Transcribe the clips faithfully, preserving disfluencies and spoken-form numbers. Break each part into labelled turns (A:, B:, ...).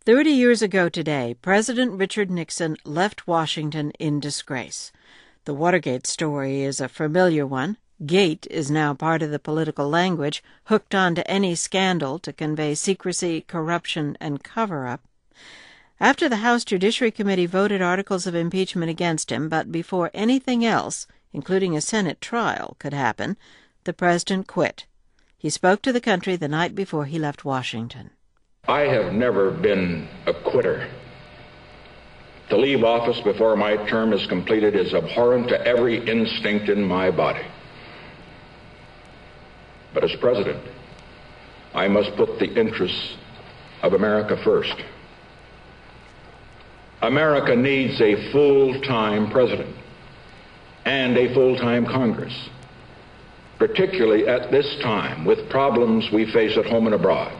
A: Thirty years ago today, President Richard Nixon left Washington in disgrace. The Watergate story is a familiar one. Gate is now part of the political language, hooked onto any scandal to convey secrecy, corruption, and cover-up. After the House Judiciary Committee voted articles of impeachment against him, but before anything else, including a Senate trial, could happen, the president quit. He spoke to the country the night before he left Washington.
B: I have never been a quitter. To leave office before my term is completed is abhorrent to every instinct in my body. But as president, I must put the interests of America first. America needs a full-time president and a full-time Congress, particularly at this time with problems we face at home and abroad.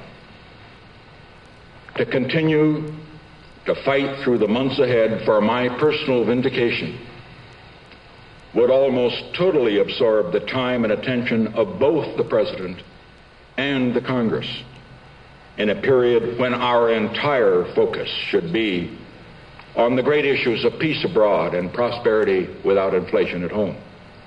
B: To continue to fight through the months ahead for my personal vindication would almost totally absorb the time and attention of both the President and the Congress in a period when our entire focus should be on the great issues of peace abroad and prosperity without inflation at home.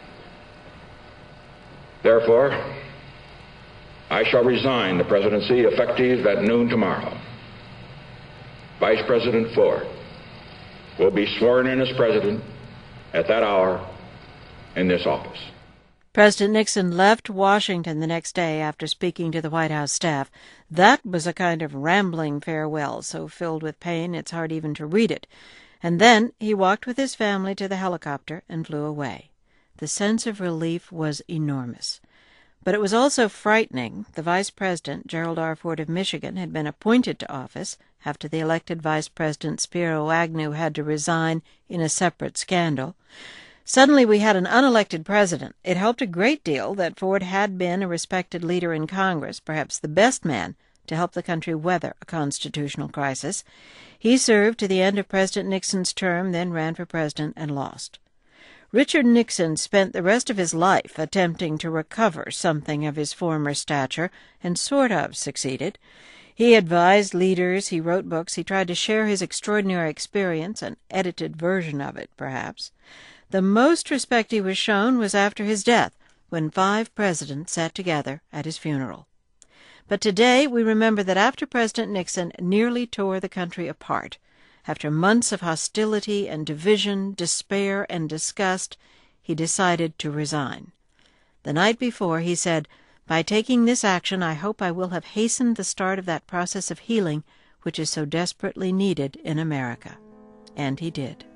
B: Therefore, I shall resign the presidency effective at noon tomorrow. Vice President Ford will be sworn in as president at that hour in this office.
A: President Nixon left Washington the next day after speaking to the White House staff. That was a kind of rambling farewell, so filled with pain it's hard even to read it. And then he walked with his family to the helicopter and flew away. The sense of relief was enormous. But it was also frightening. The Vice President, Gerald R. Ford of Michigan, had been appointed to office after the elected Vice President Spiro Agnew had to resign in a separate scandal. Suddenly we had an unelected president. It helped a great deal that Ford had been a respected leader in Congress, perhaps the best man to help the country weather a constitutional crisis. He served to the end of President Nixon's term, then ran for president and lost. Richard Nixon spent the rest of his life attempting to recover something of his former stature, and sort of succeeded. He advised leaders, he wrote books, he tried to share his extraordinary experience, an edited version of it, perhaps. The most respect he was shown was after his death, when five presidents sat together at his funeral. But today we remember that after President Nixon nearly tore the country apart, after months of hostility and division, despair and disgust, he decided to resign. The night before he said, "By taking this action, I hope I will have hastened the start of that process of healing which is so desperately needed in America." And he did.